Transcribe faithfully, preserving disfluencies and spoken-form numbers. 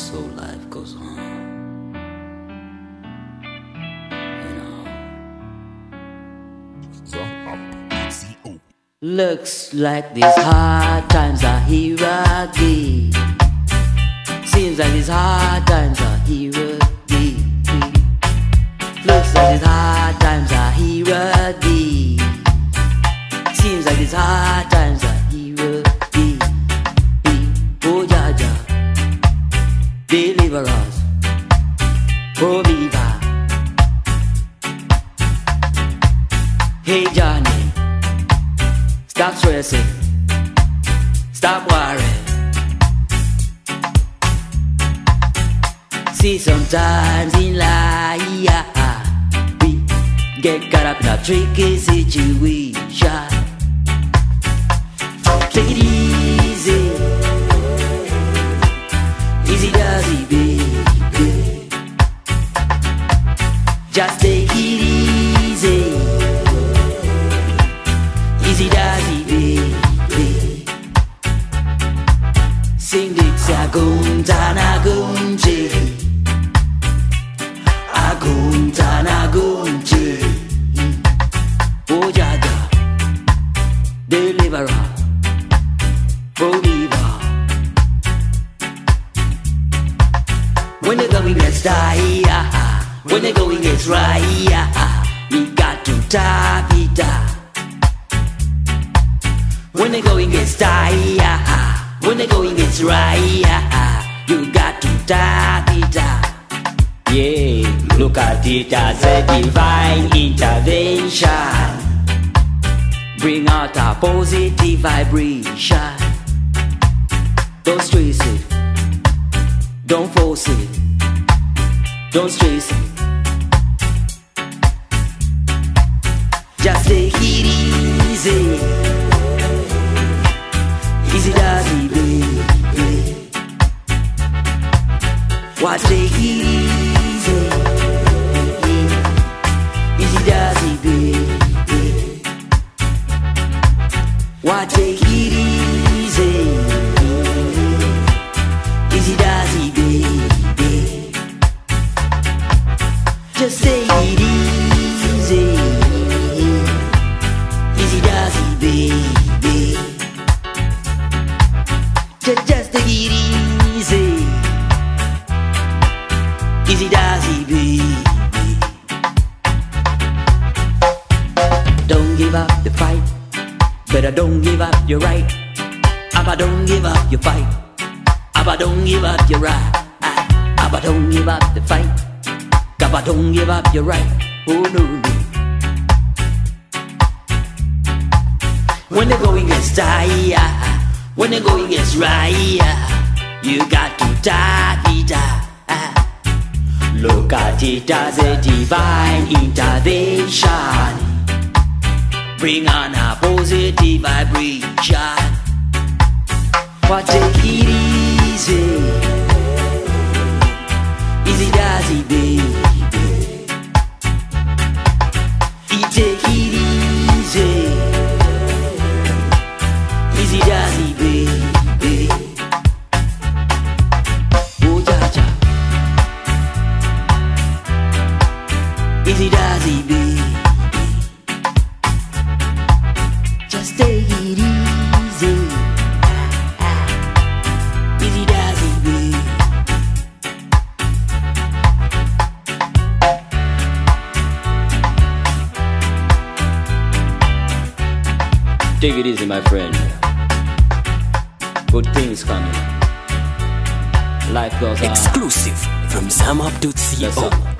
so life goes on. You know. Looks like these hard times are here again. Seems like these hard times are here again. Looks like these hard times are here again. Seems like these hard times are here again. Oh Jah Jah, deliver us, provider. Hey Johnny, stop stressing, stop worrying. See, sometimes in life we get caught up in a tricky situation. Take it easy, easy does it, baby. Just take it easy, easy does it, baby. Sing this agunta na gunje, agunta na gunje. Oh Jah Jah, deliverer, provider. When the going gets tight, when the going gets right, we got to tap it up. When the going gets tight, when the going gets right, you got to tap it up. Yeah, look at it as a divine intervention. Bring out a positive vibration. Don't stress it, don't force it, don't stress it. Just take it easy, easy does it, baby. Why take it easy, easy does it, baby. Why take it easy, easy does it, baby. Just take it easy, easy does it, baby. Just, just take it easy, easy does it, baby. Don't give up the fight, better don't give up your right. Abba, don't give up your fight. Abba, don't give up your right. Abba, don't give up the fight. Abba, don't give up your right. Oh no, no. When the going gets tight, when the going gets right, you got to tap it up. Look at it as a divine intervention. Bring on a positive vibration. But take it easy, easy does it, baby. You take it easy, easy does it, baby. Oh Jah Jah, easy does it, baby. Just take it easy, easy does it, baby. Take it easy, my friend. Good things coming. Life goes on. Exclusive from Zamup dot co.